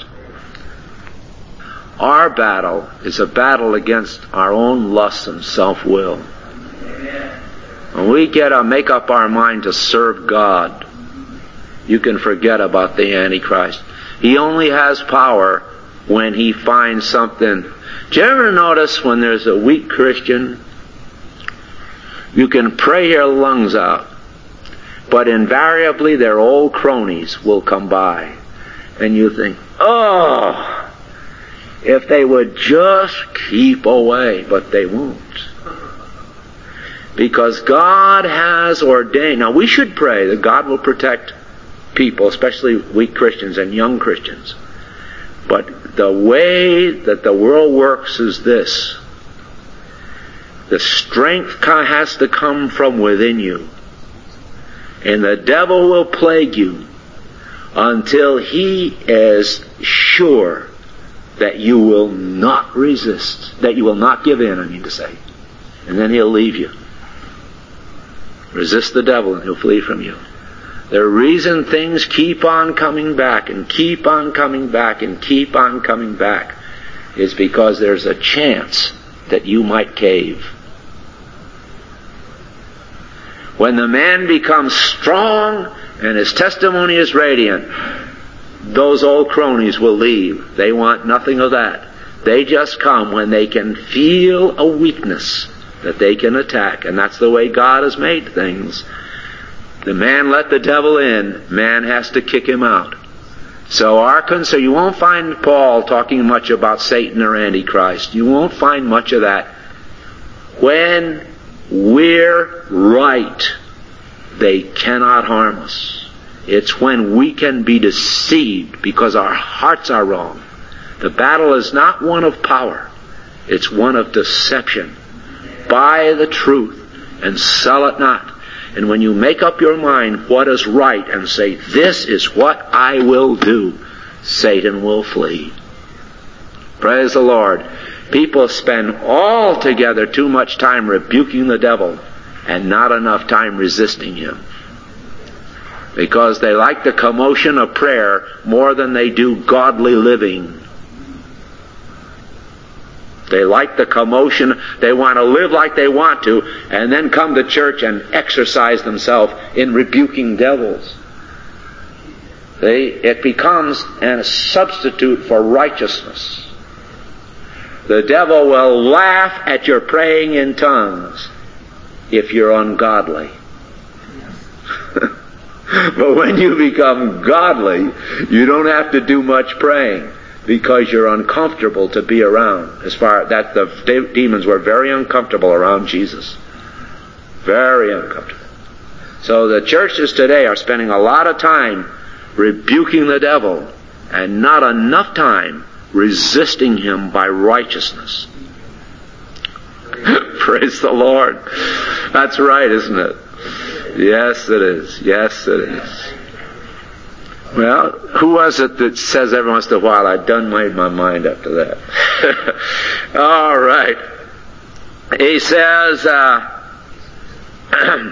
Our battle is a battle against our own lusts and self-will. When we get to make up our mind to serve God, you can forget about the Antichrist. He only has power when he finds something. Do you ever notice when there's a weak Christian, you can pray your lungs out, but invariably their old cronies will come by, and you think, oh, if they would just keep away, but they won't. Because God has ordained. Now we should pray that God will protect people, especially weak Christians and young Christians. But the way that the world works is this. The strength has to come from within you. And the devil will plague you until he is sure that you will not resist, that you will not give in, I mean to say. And then he'll leave you. Resist the devil and he'll flee from you. The reason things keep on coming back and keep on coming back and keep on coming back is because there's a chance that you might cave. When the man becomes strong and his testimony is radiant, those old cronies will leave. They want nothing of that. They just come when they can feel a weakness that they can attack. And that's the way God has made things. The man let the devil in, man has to kick him out. So our concern, you won't find Paul talking much about Satan or Antichrist. You won't find much of that. When we're right, they cannot harm us. It's when we can be deceived because our hearts are wrong. The battle is not one of power. It's one of deception. Buy the truth and sell it not. And when you make up your mind what is right and say, this is what I will do, Satan will flee. Praise the Lord. People spend altogether too much time rebuking the devil and not enough time resisting him. Because they like the commotion of prayer more than they do godly living. They like the commotion. They want to live like they want to, and then come to church and exercise themselves in rebuking devils. They, it becomes a substitute for righteousness. The devil will laugh at your praying in tongues if you're ungodly. But when you become godly, you don't have to do much praying, because you're uncomfortable to be around. As far that the de- demons were very uncomfortable around Jesus. Very uncomfortable. So the churches today are spending a lot of time rebuking the devil and not enough time resisting him by righteousness. Praise the Lord. That's right, isn't it? Yes, it is. Yes, it is. Well, who was it that says every once in a while, I done made my mind up to that? All right. He says, uh, uh,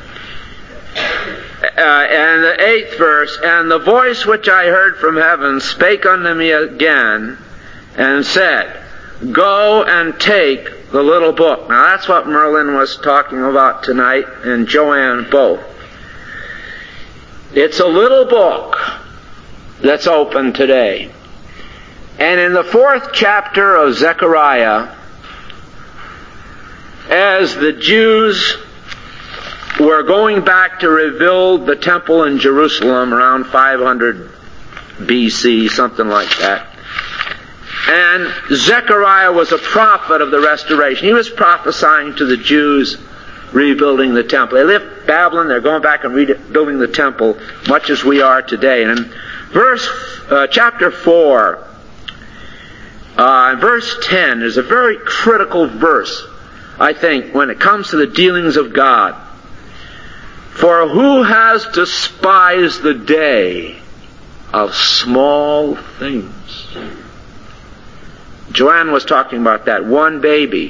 and the eighth verse, and the voice which I heard from heaven spake unto me again, and said, go and take the little book. Now that's what Merlin was talking about tonight, and Joanne both. It's a little book that's open today. And in the fourth chapter of Zechariah, as the Jews were going back to rebuild the temple in Jerusalem around five hundred B C, something like that, and Zechariah was a prophet of the restoration. He was prophesying to the Jews rebuilding the temple. They left Babylon, they're going back and rebuilding the temple, much as we are today. And in verse, uh, chapter four, uh, in verse ten, there's a very critical verse, I think, when it comes to the dealings of God. For who has despised the day of small things? Joanne was talking about that. One baby.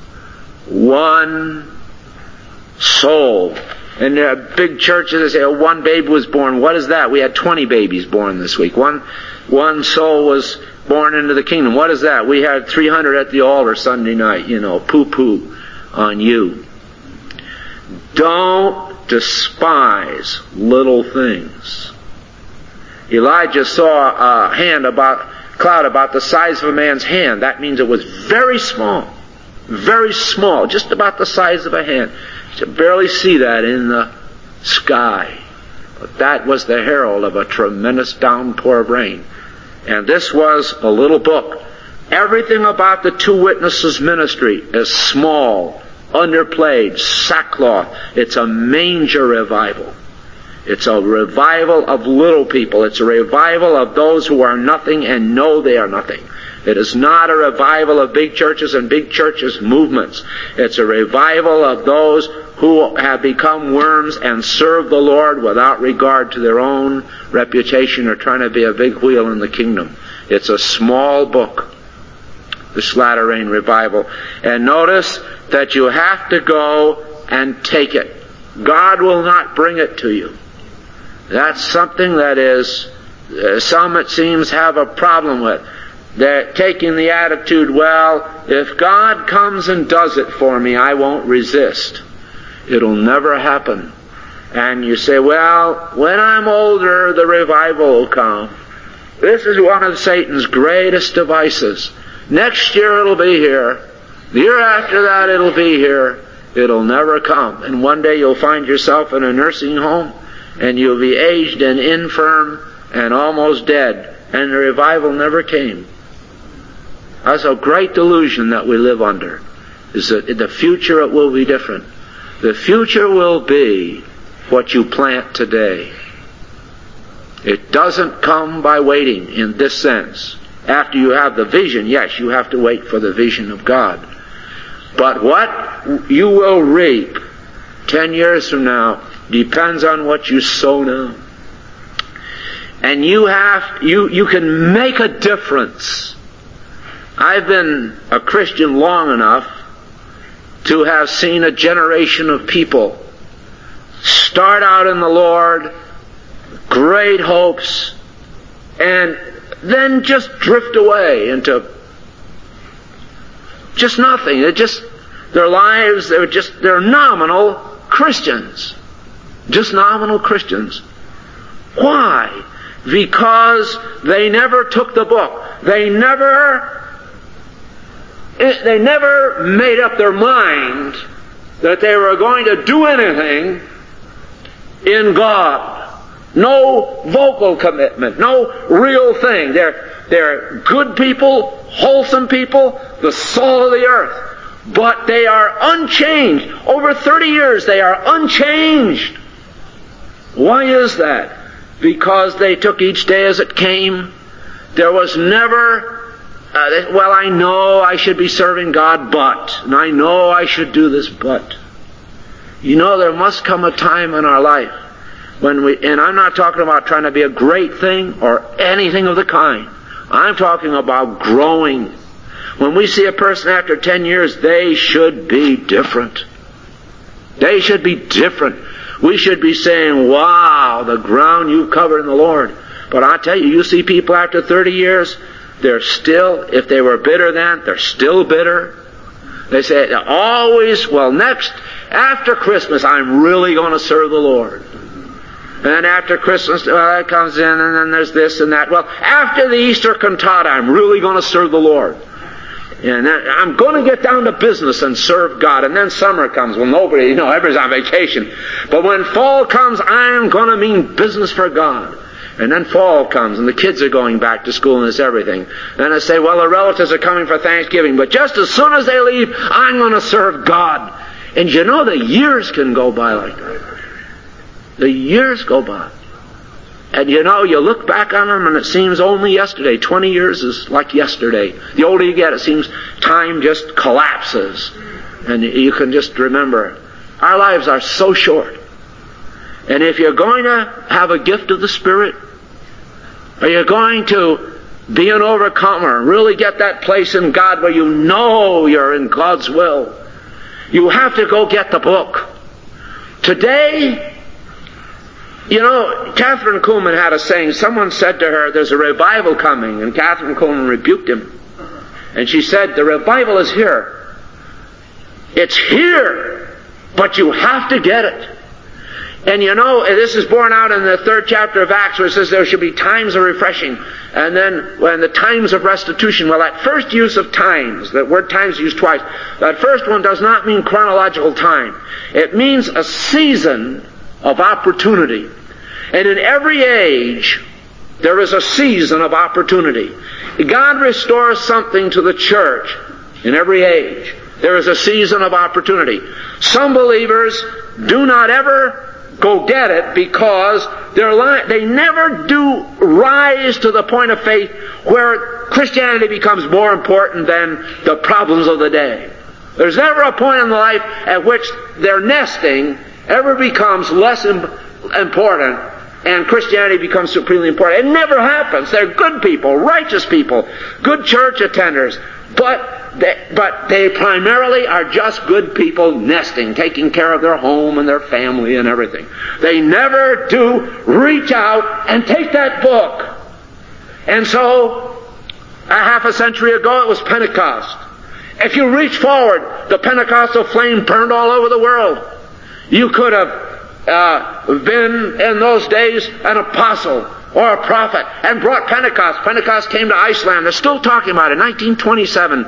One soul. In the big churches, they say, oh, one baby was born. What is that? We had twenty babies born this week. One, one soul was born into the kingdom. What is that? We had three hundred at the altar Sunday night. You know, poo-poo on you. Don't despise little things. Elijah saw a hand about, cloud about the size of a man's hand. That means it was very small. Very small, just about the size of a hand. You could barely see that in the sky. But that was the herald of a tremendous downpour of rain. And this was a little book. Everything about the two witnesses' ministry is small, underplayed, sackcloth. It's a manger revival. It's a revival of little people. It's a revival of those who are nothing and know they are nothing. It is not a revival of big churches and big churches' movements. It's a revival of those who have become worms and serve the Lord without regard to their own reputation or trying to be a big wheel in the kingdom. It's a small book, this latter rain revival. And notice that you have to go and take it. God will not bring it to you. That's something that is, uh, some it seems have a problem with. They're taking the attitude, well, if God comes and does it for me, I won't resist. It'll never happen. And you say, well, when I'm older, the revival will come. This is one of Satan's greatest devices. Next year it'll be here. The year after that it'll be here. It'll never come. And one day you'll find yourself in a nursing home, and you'll be aged and infirm and almost dead. And the revival never came. That's a great delusion that we live under. Is that in the future it will be different. The future will be what you plant today. It doesn't come by waiting in this sense. After you have the vision, yes, you have to wait for the vision of God. But what you will reap ten years from now depends on what you sow now. And you have, you, you can make a difference. I've been a Christian long enough to have seen a generation of people start out in the Lord, great hopes, and then just drift away into just nothing. It just, their lives, they're just, they're nominal Christians. Just nominal Christians. Why? Because they never took the book. They never It, they never made up their mind that they were going to do anything in God. No vocal commitment, no real thing. They're, they're good people, wholesome people, the salt of the earth. But they are unchanged. Over thirty years they are unchanged. Why is that? Because they took each day as it came. There was never Uh, well, I know I should be serving God, but, and I know I should do this, but. You know, there must come a time in our life when we, and I'm not talking about trying to be a great thing or anything of the kind. I'm talking about growing. When we see a person after ten years, they should be different. They should be different. We should be saying, wow, the ground you've covered in the Lord. But I tell you, you see people after thirty years, they're still, if they were bitter then, they're still bitter. They say, always, well, next, after Christmas, I'm really going to serve the Lord. And then after Christmas, well, that comes in, and then there's this and that. Well, after the Easter cantata, I'm really going to serve the Lord. And then I'm going to get down to business and serve God. And then summer comes. Well, nobody, you know, everybody's on vacation. But when fall comes, I'm going to mean business for God. And then fall comes, and the kids are going back to school, and it's everything. Then I say, well, the relatives are coming for Thanksgiving, but just as soon as they leave, I'm going to serve God. And you know, the years can go by like that. The years go by. And you know, you look back on them, and it seems only yesterday. Twenty years is like yesterday. The older you get, it seems time just collapses. And you can just remember, our lives are so short. And if you're going to have a gift of the Spirit, are you going to be an overcomer, really get that place in God where you know you're in God's will, you have to go get the book. Today, you know, Catherine Kuhlman had a saying. Someone said to her, there's a revival coming, and Catherine Kuhlman rebuked him. And she said, the revival is here. It's here. But you have to get it. And you know, this is borne out in the third chapter of Acts, where it says there should be times of refreshing, and then when the times of restitution. Well, that first use of times, that word times is used twice, that first one does not mean chronological time. It means a season of opportunity. And in every age, there is a season of opportunity. God restores something to the church in every age. There is a season of opportunity. Some believers do not ever go get it because they're li- they never do rise to the point of faith where Christianity becomes more important than the problems of the day. There's never a point in life at which their nesting ever becomes less im- important and Christianity becomes supremely important. It never happens. They're good people, righteous people, good church attenders, but they, but they primarily are just good people nesting, taking care of their home and their family and everything. They never do reach out and take that book. And so, a half a century ago, it was Pentecost. If you reach forward, the Pentecostal flame burned all over the world. You could have uh, been, in those days, an apostle or a prophet, and brought Pentecost. Pentecost came to Iceland. They're still talking about it. nineteen twenty-seven,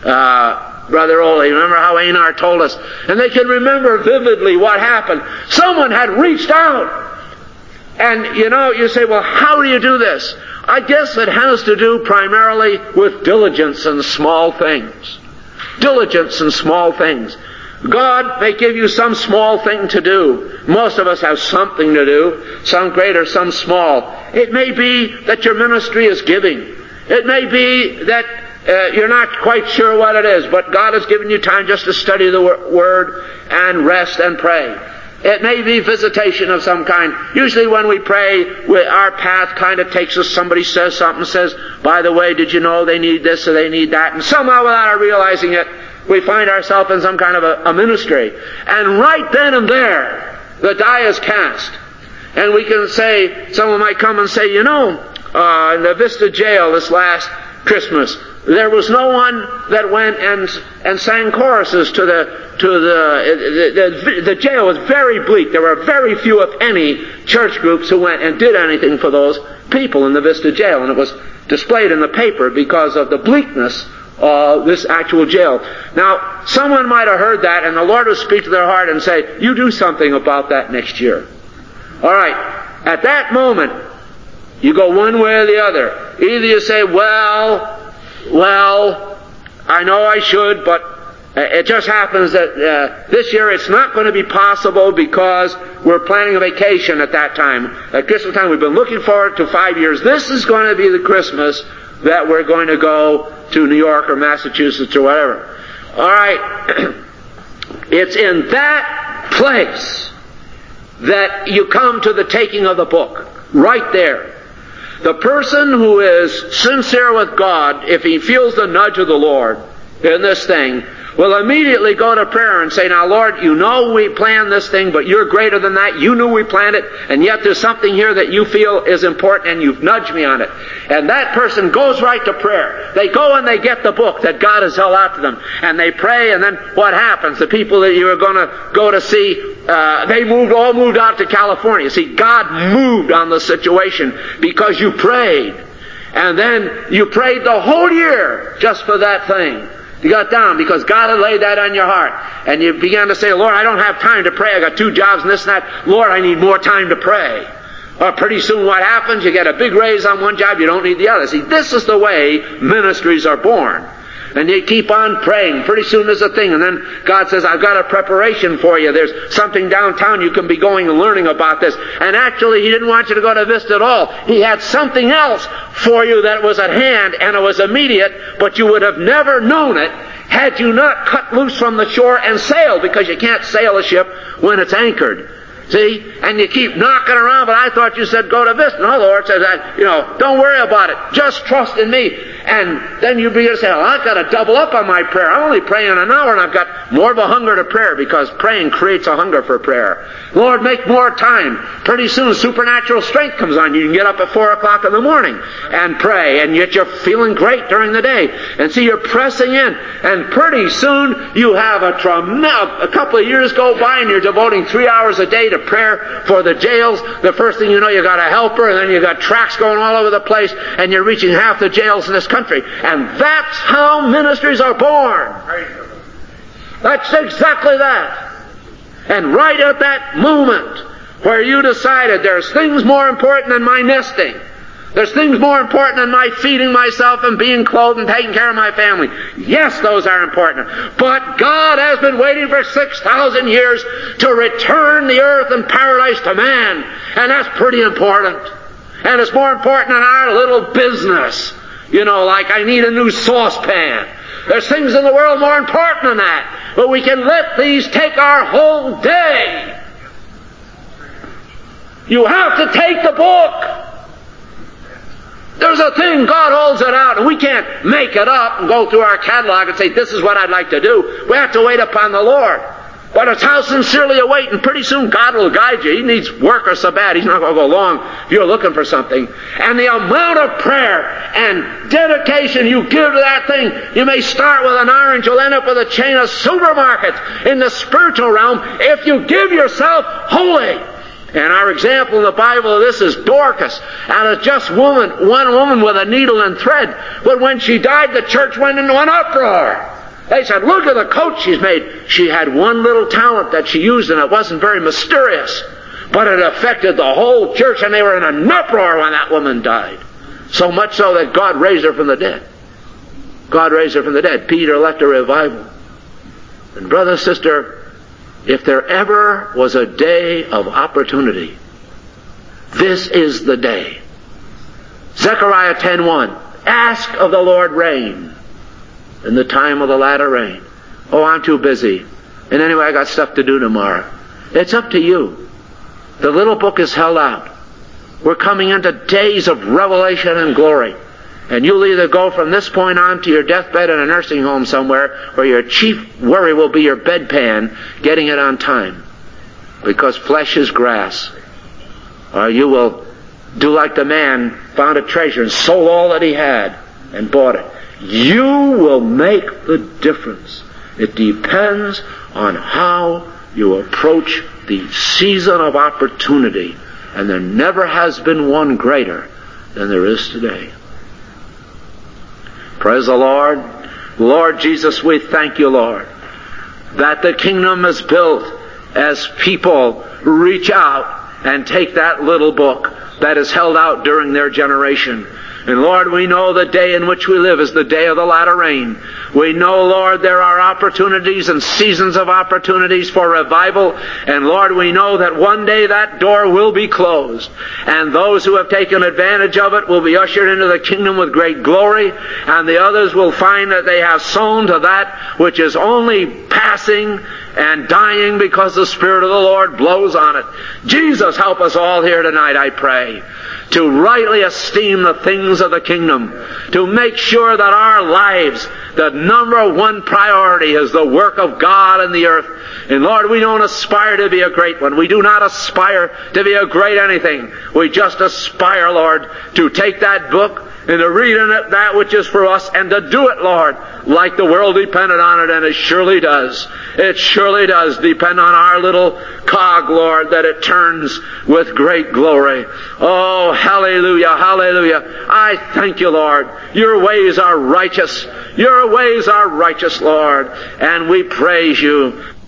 uh, Brother Ole. Remember how Einar told us? And they can remember vividly what happened. Someone had reached out. And, you know, you say, well, how do you do this? I guess it has to do primarily with diligence in small things. Diligence in small things. God may give you some small thing to do. Most of us have something to do, some great or some small. It may be that your ministry is giving. It may be that uh, you're not quite sure what it is, but God has given you time just to study the Word and rest and pray. It may be visitation of some kind. Usually when we pray, we, our path kind of takes us, somebody says something, says, by the way, did you know they need this or they need that? And somehow without our realizing it, we find ourselves in some kind of a, a ministry. And right then and there, the die is cast. And we can say, someone might come and say, you know, uh, in the Vista jail this last Christmas, there was no one that went and and sang choruses to the to the, the the the jail was very bleak. There were very few, if any, church groups who went and did anything for those people in the Vista jail, and it was displayed in the paper because of the bleakness of this actual jail. Now, someone might have heard that, and the Lord would speak to their heart and say, "You do something about that next year." All right. At that moment, you go one way or the other. Either you say, "Well." Well, I know I should, but it just happens that uh, this year it's not going to be possible because we're planning a vacation at that time. At Christmas time, we've been looking forward to five years. This is going to be the Christmas that we're going to go to New York or Massachusetts or whatever. All right. It's in that place that you come to the taking of the book. Right there. The person who is sincere with God, if he feels the nudge of the Lord in this thing, will immediately go to prayer and say, now Lord, you know we planned this thing, but you're greater than that. You knew we planned it, and yet there's something here that you feel is important, and you've nudged me on it. And that person goes right to prayer. They go and they get the book that God has held out to them, and they pray, and then what happens? The people that you are going to go to see, uh, they moved, all moved out to California. See, God moved on the situation because you prayed. And then you prayed the whole year just for that thing. You got down because God had laid that on your heart. And you began to say, Lord, I don't have time to pray. I got two jobs and this and that. Lord, I need more time to pray. Or pretty soon what happens? You get a big raise on one job, you don't need the other. See, this is the way ministries are born. And you keep on praying. Pretty soon there's a thing. And then God says, I've got a preparation for you. There's something downtown you can be going and learning about this. And actually, He didn't want you to go to Vista at all. He had something else for you that was at hand, and it was immediate, but you would have never known it had you not cut loose from the shore and sailed, because you can't sail a ship when it's anchored. See? And you keep knocking around, but I thought you said go to Vista. No, the Lord says that, you know, don't worry about it. Just trust in me. And then you begin to say, well, I've got to double up on my prayer. I'm only praying an hour and I've got more of a hunger to prayer, because praying creates a hunger for prayer. Lord, make more time. Pretty soon supernatural strength comes on you. You can get up at four o'clock in the morning and pray, and yet you're feeling great during the day. And see, you're pressing in, and pretty soon you have a tremendous, a couple of years go by and you're devoting three hours a day to prayer for the jails. The first thing you know, you got a helper, and then you got tracts going all over the place, and you're reaching half the jails in this country. And that's how ministries are born. That's exactly that. And right at that moment where you decided there's things more important than my nesting, there's things more important than my feeding myself and being clothed and taking care of my family. Yes, those are important. But God has been waiting for six thousand years to return the earth and paradise to man. And that's pretty important. And it's more important than our little business. You know, like I need a new saucepan. There's things in the world more important than that. But we can let these take our whole day. You have to take the book. There's a thing, God holds it out, and we can't make it up and go through our catalog and say, this is what I'd like to do. We have to wait upon the Lord. But it's how sincerely you wait, and pretty soon God will guide you. He needs workers so bad, He's not going to go long if you're looking for something. And the amount of prayer and dedication you give to that thing, you may start with an orange, you'll end up with a chain of supermarkets in the spiritual realm if you give yourself wholly. And our example in the Bible of this is Dorcas, and a just woman, one woman with a needle and thread. But when she died, the church went into an uproar. They said, look at the coat she's made. She had one little talent that she used, and it wasn't very mysterious. But it affected the whole church, and they were in an uproar when that woman died. So much so that God raised her from the dead. God raised her from the dead. Peter led a revival. And brother, sister, if there ever was a day of opportunity, this is the day. Zechariah ten one. Ask of the Lord rain in the time of the latter rain. Oh, I'm too busy. And anyway, I got stuff to do tomorrow. It's up to you. The little book is held out. We're coming into days of revelation and glory. And you'll either go from this point on to your deathbed in a nursing home somewhere where your chief worry will be your bedpan, getting it on time. Because flesh is grass. Or you will do like the man found a treasure and sold all that he had and bought it. You will make the difference. It depends on how you approach the season of opportunity. And there never has been one greater than there is today. Praise the Lord. Lord Jesus, we thank you, Lord, that the kingdom is built as people reach out and take that little book that is held out during their generation. And Lord, we know the day in which we live is the day of the latter rain. We know, Lord, there are opportunities and seasons of opportunities for revival. And Lord, we know that one day that door will be closed. And those who have taken advantage of it will be ushered into the kingdom with great glory. And the others will find that they have sown to that which is only passing and dying because the Spirit of the Lord blows on it. Jesus, help us all here tonight, I pray, to rightly esteem the things of the kingdom, to make sure that our lives, the number one priority is the work of God in the earth. And Lord, we don't aspire to be a great one. We do not aspire to be a great anything. We just aspire, Lord, to take that book and to read in it that which is for us, and to do it, Lord, like the world depended on it, and it surely does. It surely does depend on our little cog, Lord, that it turns with great glory. Oh, hallelujah, hallelujah. I thank you, Lord. Your ways are righteous. Your ways are righteous, Lord. And we praise you.